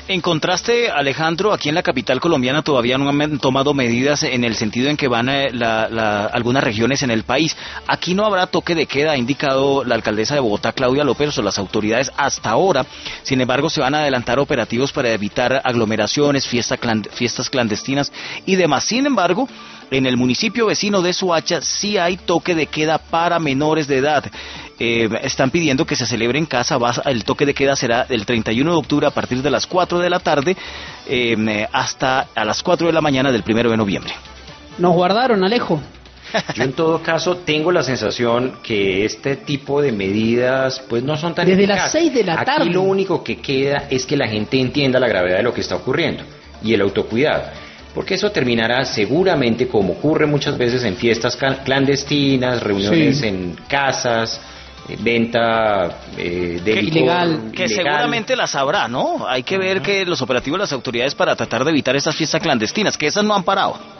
En contraste, Alejandro, aquí en la capital colombiana todavía no han tomado medidas en el sentido en que van algunas regiones en el país. Aquí no habrá toque de queda, ha indicado la alcaldesa de Bogotá, Claudia López, o las autoridades hasta ahora. Sin embargo, se van a adelantar operativos para evitar aglomeraciones, fiestas clandestinas y demás. Sin embargo, en el municipio vecino de Soacha sí hay toque de queda para menores de edad. Están pidiendo que se celebre en casa. El toque de queda será el 31 de octubre a partir de las 4 de la tarde hasta a las 4 de la mañana del 1 de noviembre. Nos guardaron, Alejo. Yo en todo caso tengo la sensación que este tipo de medidas pues no son tan desde eficaces. las 6 de la tarde. Aquí lo único que queda es que la gente entienda la gravedad de lo que está ocurriendo y el autocuidado. Porque eso terminará seguramente, como ocurre muchas veces, en fiestas clandestinas, reuniones en casas, venta de licor ilegal. Que seguramente las habrá, ¿no? Hay que ver que los operativos de las autoridades para tratar de evitar esas fiestas clandestinas, que esas no han parado.